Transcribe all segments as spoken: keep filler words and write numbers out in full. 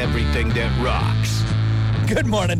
everything that rocks. Good morning.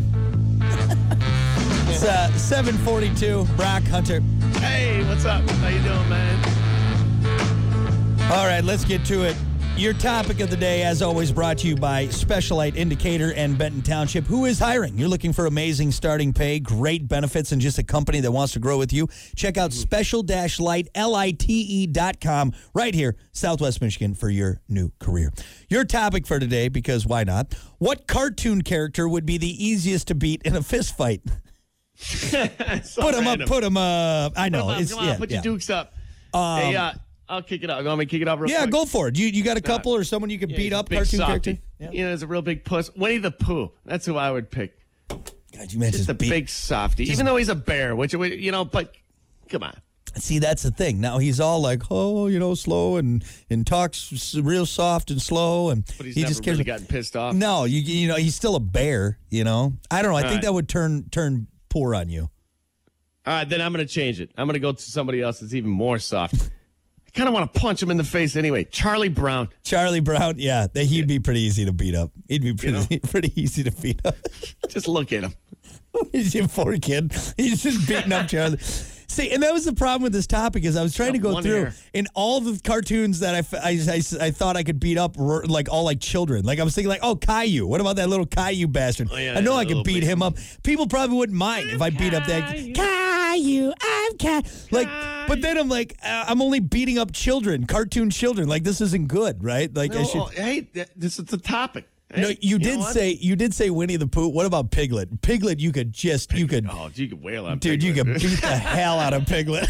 It's uh, seven forty-two. Brock Hunter. Hey, what's up? How you doing, man? All right, let's get to it. Your topic of the day, as always, brought to you by Specialite Indicator and Benton Township, who is hiring. You're looking for amazing starting pay, great benefits, and just a company that wants to grow with you. Check out special-lite, L I T E dot com, right here, Southwest Michigan, for your new career. Your topic for today, because why not? What cartoon character would be the easiest to beat in a fist fight? so put him random. up, put him up. I know. Come on, it's, come on yeah, put yeah. your dukes up. Um, hey, uh, I'll kick it out. You want me to kick it off real Yeah, quick? go for it. You you got a couple or someone you could Yeah, beat he's a up, big cartoon softy. character? Yeah. You know, he's a real big puss. Winnie the Pooh. That's who I would pick. God, you man, Just just a beat. big softy. Even though he's a bear, which, you know, but come on. See, that's the thing. Now he's all like, oh, you know, slow and and talks s- real soft and slow, and But he's he never just gives really gotten pissed off. No, you you know, he's still a bear. You know, I don't know. I think right. that would turn turn poor on you. All right, then I'm going to change it. I'm going to go to somebody else that's even more soft. I kind of want to punch him in the face anyway. Charlie Brown. Charlie Brown, yeah, that he'd be pretty easy to beat up. He'd be pretty You pretty easy to beat up. Just look at him. He's a poor kid. He's just beating up Charlie. See, and that was the problem with this topic is I was trying to Got go one through hair. in all the cartoons that I, f- I, I, I thought I could beat up were like all like children. Like I was thinking like, oh, Caillou. What about that little Caillou bastard? Oh, yeah, I know that I could little beat big- him up. People probably wouldn't mind if I beat up that Caillou. I'm Caillou. Like, but then I'm like, uh, I'm only beating up children, cartoon children. Like this isn't good, right? Like I No, should. hey, th- this is the topic. Hey, No, you did know what? say you did say Winnie the Pooh. What about Piglet? Piglet, you could just you could. Oh, you could wail on Dude, you Piglet. could beat the hell out of Piglet.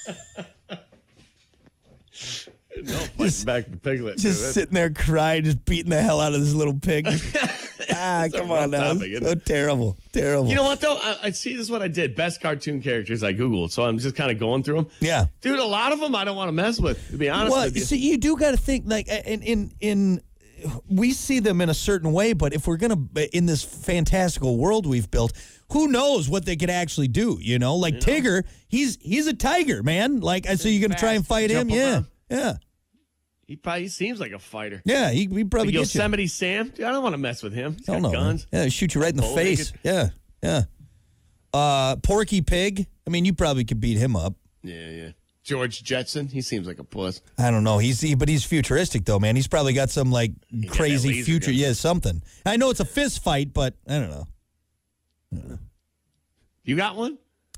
No fighting back to Piglet. dude. Just That's- sitting there crying, just beating the hell out of this little pig. ah, a come rough on now. topic, isn't So it? terrible. Terrible. You know what, though? I, I see this is what I did. Best cartoon characters I Googled, so I'm just kind of going through them. yeah. Dude, a lot of them I don't want to mess with, to be honest Well, with you. see, you do got to think like in in in we see them in a certain way, but if we're gonna in this fantastical world we've built, who knows what they could actually do? You know, like Tigger, he's he's a tiger, man. Like, so you're gonna try and Fast, fight him? jump Yeah, around. yeah, He probably he seems like a fighter. yeah. He he probably Like gets you. Yosemite Sam? Dude, I don't want to mess with him. He's I got don't know. guns. Man. Yeah, shoot you right in the Bow face. legged. Yeah, yeah. Uh, Porky Pig. I mean, you probably could beat him up. Yeah, yeah. George Jetson, he seems like a puss. I don't know. He's he, but he's futuristic though, man. He's probably got some like got crazy that laser future. gun. Yeah, something. I know it's a fist fight, but I don't know. You got one?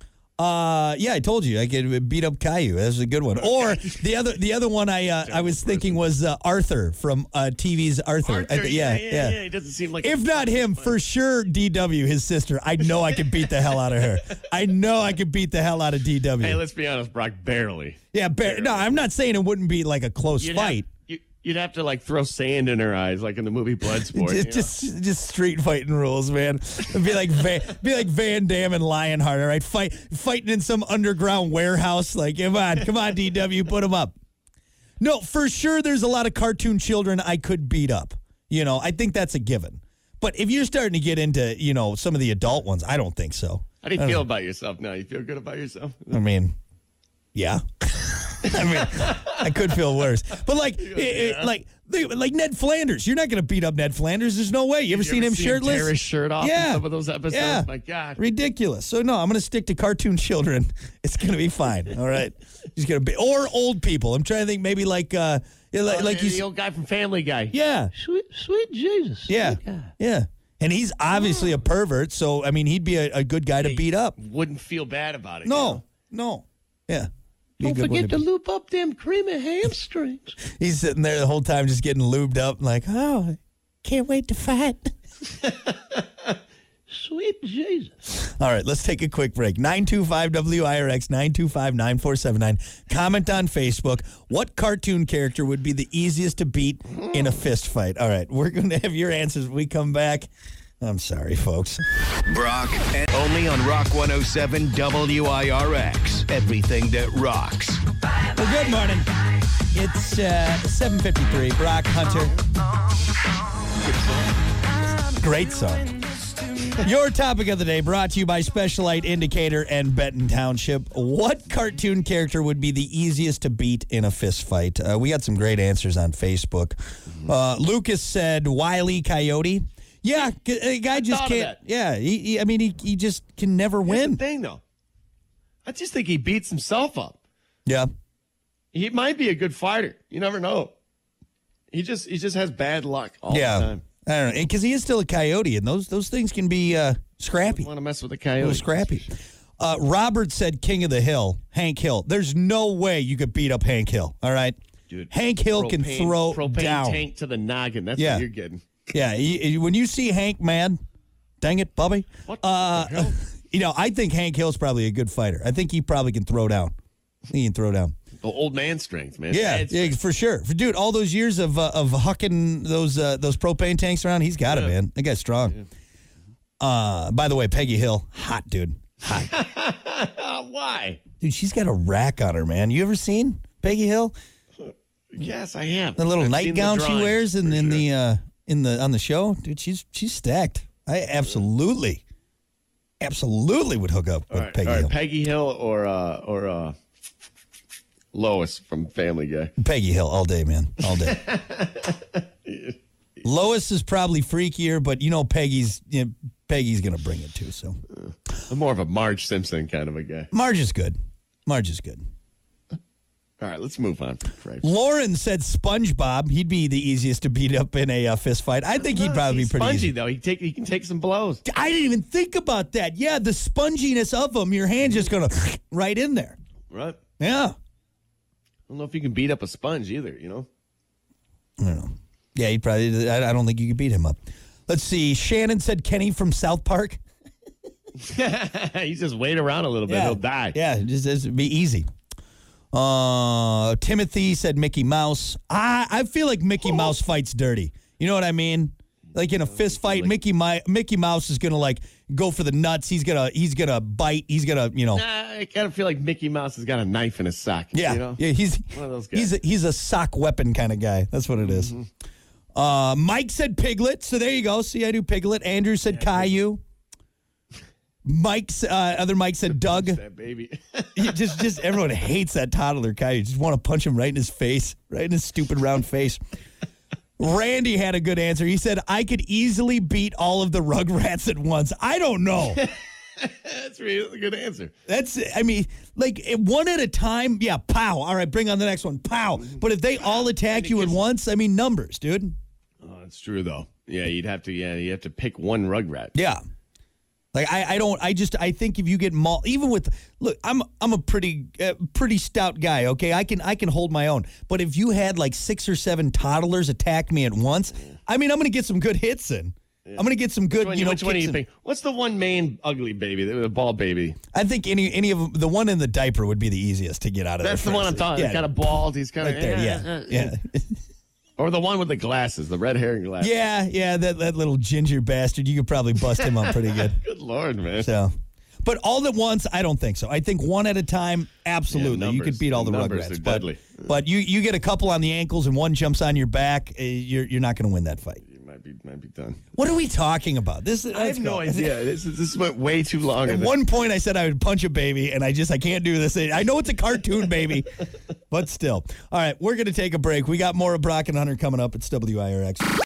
Uh, yeah, I told you I could beat up Caillou. That's a good one. Or the other, the other one I uh, I was thinking was uh, Arthur from uh, T V's Arthur. Arthur, I th- yeah, yeah, yeah, yeah. He doesn't seem like. If not him, for sure D W, his sister. I know I could beat the hell out of her. I know I could beat the hell out of D W. Hey, let's be honest, Brock, barely. yeah, bar- no, I'm not saying it wouldn't be like a close You'd fight. Have, you, you'd have to like throw sand in her eyes, like in the movie Bloodsport. Just, you know? just, just street fighting rules, man. It'd be like Van, be like Van Damme and Lionheart, all right? Fight, fighting in some underground warehouse. Like, come on, come on, D W, put them up. No, for sure, there's a lot of cartoon children I could beat up. You know, I think that's a given. But if you're starting to get into, you know, some of the adult ones, I don't think so. How do you feel about yourself now? You feel good about yourself? I mean, yeah. I mean, I could feel worse. But like, it, it- like, they- like Ned Flanders, you're not going to beat up Ned Flanders. There's no way. You ever You seen ever him see shirtless? tear his shirt off Yeah. in some of those episodes? Yeah. My God. Ridiculous. So no, I'm going to stick to cartoon children. It's going to be fine. All right. He's going to be or old people. I'm trying to think maybe like uh yeah, like, Oh, like the he's old guy from Family Guy. yeah. Sweet, sweet Jesus. Yeah. Sweet guy. Yeah. And he's obviously a pervert, so I mean he'd be a, a good guy to beat up. Wouldn't feel bad about it. you No. know? No. Yeah. Be a Don't good one forget to beat. loop up them creamy hamstrings. He's sitting there the whole time just getting lubed up like, "Oh, can't wait to fight." Sweet Jesus. All right, let's take a quick break. nine two five W I R X, nine two five, nine four seven nine. Comment on Facebook. What cartoon character would be the easiest to beat in a fist fight? All right, we're going to have your answers when we come back. I'm sorry, folks. Brock, and only on Rock one oh seven W I R X. Everything that rocks. Well, good morning. It's uh, seven fifty-three. Brock Hunter. Great song. Your topic of the day brought to you by Special Light Indicator and Benton Township. What cartoon character would be the easiest to beat in a fist fight? Uh, we got some great answers on Facebook. Uh, Lucas said Wile E. Coyote. Yeah, a guy just thought of can't. that. Yeah, he, he, I mean, he, he just can never Here's win. the thing, though. I just think he beats himself up. Yeah. He might be a good fighter. You never know. He just he just has bad luck all Yeah. the time. I don't know, because he is still a coyote, and those those things can be uh, scrappy. Want to mess with a A coyote? little scrappy. Uh, Robert said King of the Hill, Hank Hill. There's no way you could beat up Hank Hill, all right? Dude, Hank Hill can propane- throw propane down. tank to the noggin. That's Yeah. what you're getting. Yeah, he, he- when you see Hank, man, dang it, Bubby. What Uh, the hell? You know, I think Hank Hill's probably a good fighter. I think he probably can throw down. I think he can throw down. The old man strength, man. Yeah, It's- yeah, for sure. For, dude, all those years of uh, of hucking those uh, those propane tanks around, he's got it, Yeah. man. That guy's strong. Uh, by the way, Peggy Hill, hot dude. Uh, why? Dude, she's got a rack on her, man. You ever seen Peggy Hill? Yes, I have. The little I've seen the nightgown she drawings, wears in, for in sure. the uh, in the on the show, dude. She's she's stacked. I absolutely, absolutely would hook up with All right, Peggy all right, Hill. Peggy Hill or uh, or uh, Lois from Family Guy. Peggy Hill all day, man, all day. Lois is probably freakier, but you know Peggy's you know, Peggy's gonna bring it too. So I'm more of a Marge Simpson kind of a guy. Marge is good. Marge is good. All right, let's move on. Right. Lauren said SpongeBob. He'd be the easiest to beat up in a uh, fist fight. I think he'd probably He's be pretty spongy easy. though. He take he can take some blows. I didn't even think about that. Yeah, the sponginess of him. Your hand's just gonna right in there. Right. Yeah. I don't know if you can beat up a sponge either. You know. I don't know. Yeah, he probably. I, I don't think you could beat him up. Let's see. Shannon said Kenny from South Park. He's just wait around a little bit. He'll die. Yeah, just, just be easy. Uh, Timothy said Mickey Mouse. I I feel like Mickey Mouse fights dirty. You know what I mean? Like in a fist fight, Mickey Mi- Mickey Mouse is gonna like go for the nuts. He's gonna he's gonna bite. He's gonna you know. Nah, I kind of feel like Mickey Mouse has got a knife in his sock. Yeah, You know? yeah. He's One of those guys. he's a, he's a sock weapon kind of guy. That's what it is. Uh, Mike said Piglet. So there you go. See, I do Piglet. Andrew said Caillou. Mike's uh, other Mike said Doug. That baby. You just just everyone hates that toddler Caillou. You just want to punch him right in his face, right in his stupid round face. Randy had a good answer. He said, I could easily beat all of the Rugrats at once. I don't know. That's really a good answer. That's, I mean, like eh, one at a time, yeah, pow. All right, bring on the next one, pow. But if they all attack you at once, I mean, numbers, dude. Oh, that's true though. Yeah, you'd have to. Yeah, you have to pick one Rugrat. Yeah. Like I, I don't, I just, I think if you get mauled, even with, look, I'm, I'm a pretty, uh, pretty stout guy. Okay, I can, I can hold my own. But if you had like six or seven toddlers attack me at once, I mean, I'm gonna get some good hits in. I'm gonna get some good, Which one, you know. which one do kicks you in. think? What's the one main ugly baby, the, the ball baby? I think any, any of them, the one in the diaper would be the easiest to get out of. That's there the one I'm first. talking. Yeah, He's kind of bald. He's kind right of there. Yeah, yeah. Or the one with the glasses, the red hair and glasses. Yeah, yeah, that, that little ginger bastard. You could probably bust him up pretty good. Good Lord, man. So, but all at once, I don't think so. I think one at a time, absolutely, Yeah, you could numbers. beat all the Numbers Rugrats. are But, deadly. but you you get a couple on the ankles and one jumps on your back, uh, you're you're not going to win that fight. You might be might be done. What are we talking about? This I have no idea. This is, this went way too long. At one point, I said I would punch a baby, and I just I can't do this. I know it's a cartoon, baby, but still. All right, we're going to take a break. We got more of Brock and Hunter coming up. It's W I R X.